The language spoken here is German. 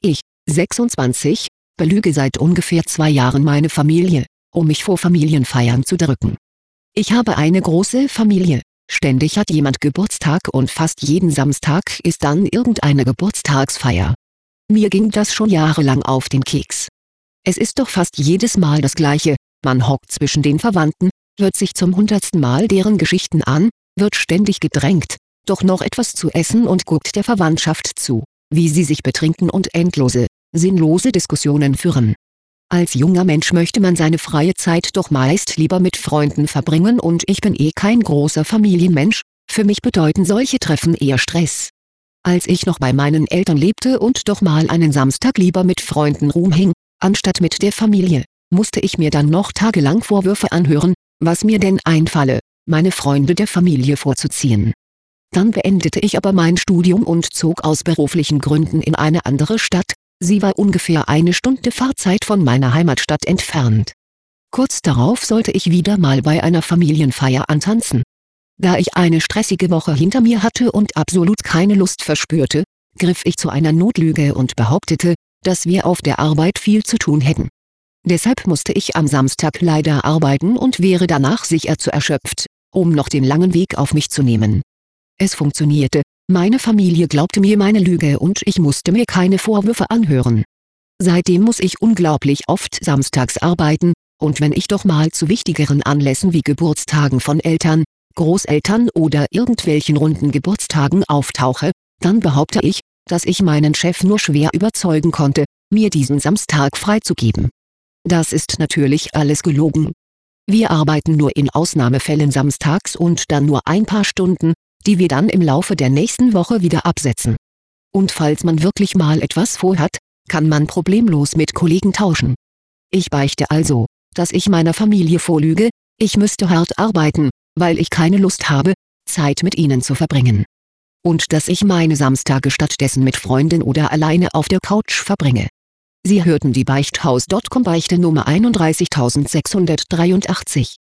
Ich, 26, belüge seit ungefähr 2 Jahren meine Familie, um mich vor Familienfeiern zu drücken. Ich habe eine große Familie, ständig hat jemand Geburtstag und fast jeden Samstag ist dann irgendeine Geburtstagsfeier. Mir ging das schon jahrelang auf den Keks. Es ist doch fast jedes Mal das Gleiche, man hockt zwischen den Verwandten, hört sich zum 100. Mal deren Geschichten an, wird ständig gedrängt, doch noch etwas zu essen und guckt der Verwandtschaft zu, wie sie sich betrinken und endlose, sinnlose Diskussionen führen. Als junger Mensch möchte man seine freie Zeit doch meist lieber mit Freunden verbringen und ich bin kein großer Familienmensch, für mich bedeuten solche Treffen eher Stress. Als ich noch bei meinen Eltern lebte und doch mal einen Samstag lieber mit Freunden rumhing, anstatt mit der Familie, musste ich mir dann noch tagelang Vorwürfe anhören, was mir denn einfalle, meine Freunde der Familie vorzuziehen. Dann beendete ich aber mein Studium und zog aus beruflichen Gründen in eine andere Stadt, sie war ungefähr 1 Stunde Fahrzeit von meiner Heimatstadt entfernt. Kurz darauf sollte ich wieder mal bei einer Familienfeier antanzen. Da ich eine stressige Woche hinter mir hatte und absolut keine Lust verspürte, griff ich zu einer Notlüge und behauptete, dass wir auf der Arbeit viel zu tun hätten. Deshalb musste ich am Samstag leider arbeiten und wäre danach sicher zu erschöpft, um noch den langen Weg auf mich zu nehmen. Es funktionierte, meine Familie glaubte mir meine Lüge und ich musste mir keine Vorwürfe anhören. Seitdem muss ich unglaublich oft samstags arbeiten, und wenn ich doch mal zu wichtigeren Anlässen wie Geburtstagen von Eltern, Großeltern oder irgendwelchen runden Geburtstagen auftauche, dann behaupte ich, dass ich meinen Chef nur schwer überzeugen konnte, mir diesen Samstag freizugeben. Das ist natürlich alles gelogen. Wir arbeiten nur in Ausnahmefällen samstags und dann nur ein paar Stunden, die wir dann im Laufe der nächsten Woche wieder absetzen. Und falls man wirklich mal etwas vorhat, kann man problemlos mit Kollegen tauschen. Ich beichte also, dass ich meiner Familie vorlüge, ich müsste hart arbeiten, weil ich keine Lust habe, Zeit mit ihnen zu verbringen. Und dass ich meine Samstage stattdessen mit Freunden oder alleine auf der Couch verbringe. Sie hörten die Beichthaus.com Beichte Nummer 31683.